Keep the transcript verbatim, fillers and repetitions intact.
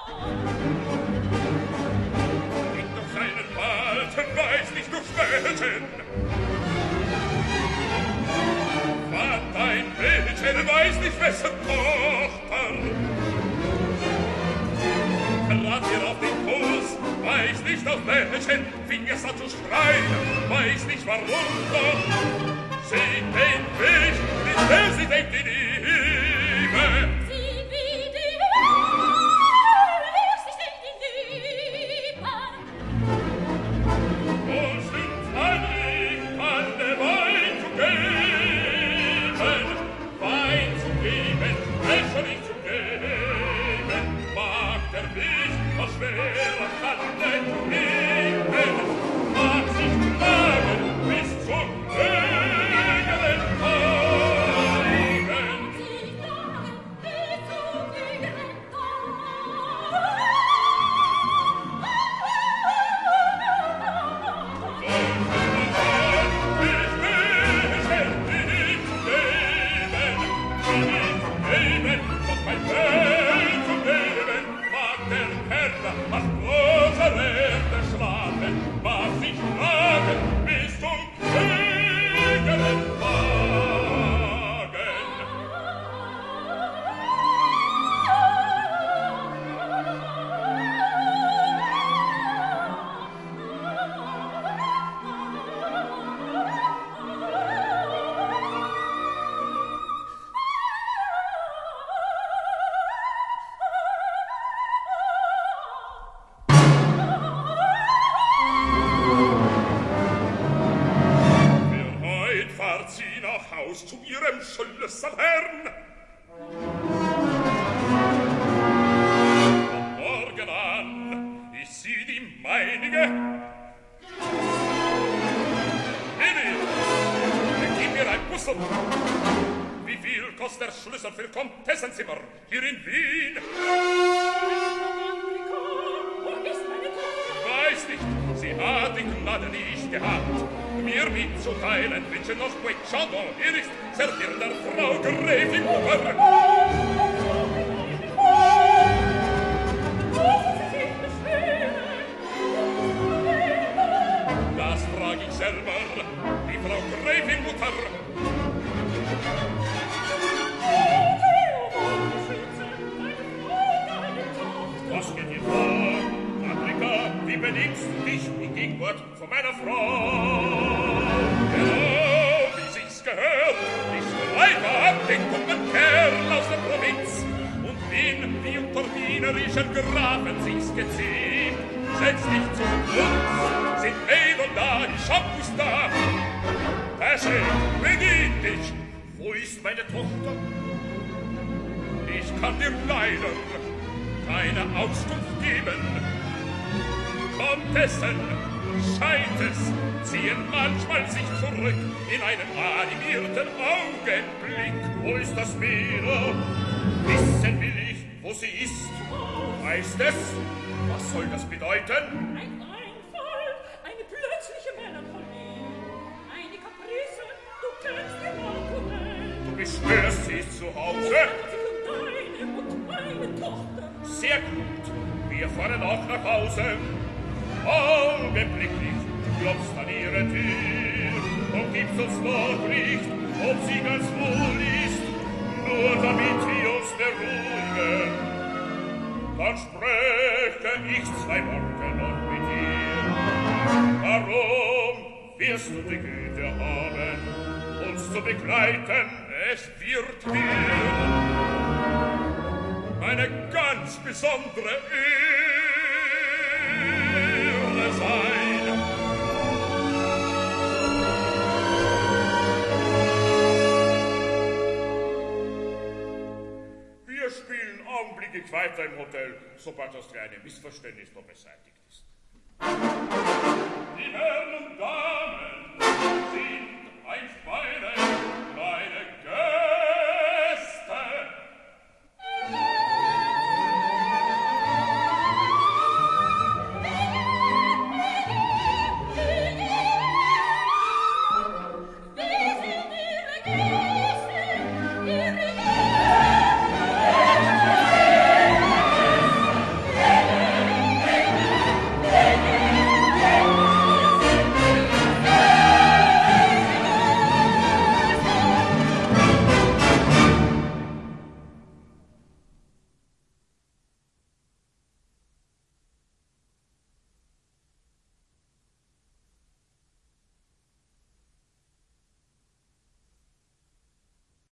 Geht durch seinen Wald, weiß nicht durch welchen. Fahrt dein Mädchen, weiß nicht wessen Tochter. Trat ihr auf den Kurs, weiß nicht auf welchen, fing es an zu schreien, weiß nicht warum doch. Sie denkt nicht, mit der sie denkt die Liebe. Sie wie die Liebe, sie denkt die Liebe. Und stimmt an ihm, alle Wein zu geben, Wein zu geben, Wäsche nicht zu geben, mag der mich, was schwerer kann nicht lieben, mag sich tragen bis zum Gegenden Teigen. Sie tragen bis zum Gegenden zu ihrem Schlüsselherrn. Von morgen an ist sie die meinige. Lili, gib mir ein Puzzle. Wie viel kostet der Schlüssel für Komtessenzimmer hier in Wien? Wo ist meine Tochter? Weiß nicht, sie hat die Gnade nicht gehabt, mir mitzuteilen, welche noch quei Chandon hier ist, serviert der Frau Gräfin Mutter. Das frag ich selber, die Frau Gräfin Mutter. Was geht dir vor? Paprika, wie benimmst du dich in Gegenwart von meiner Frau? Genau, wie sich's gehört, ich streite ab den dummen Kerl aus der Provinz und bin, wie unter wienerischen Grafen sich's geziemt. Setz dich zu uns, sind Mädel da, ich hab du's da. Pesche, beginn dich, wo ist meine Tochter? Ich kann dir leider keine Auskunft geben. Komtessen, scheint es, ziehen manchmal sich zurück in einem animierten Augenblick. Wo ist das Mädel? Wissen will ich, wo sie ist. Weißt es? Was soll das bedeuten? Ein Einfall, eine plötzliche Melancholie, eine Caprice, du kennst die Marconelle. Du beschwörst sie zu Hause? Deine und meine Tochter. Sehr gut, wir fahren auch nach Hause. Augenblicklich, du klopfst an ihre Tür und gibst uns Nachricht, ob sie ganz wohl ist, nur damit wir uns beruhigen. Dann spreche ich zwei Worte noch mit dir. Warum wirst du die Güte haben, uns zu begleiten? Es wird mir eine ganz besondere Ehre sein. Wir spielen augenblicklich weiter im Hotel, sobald das kleine Missverständnis noch beseitigt ist. Die Herren und Damen sind einst beide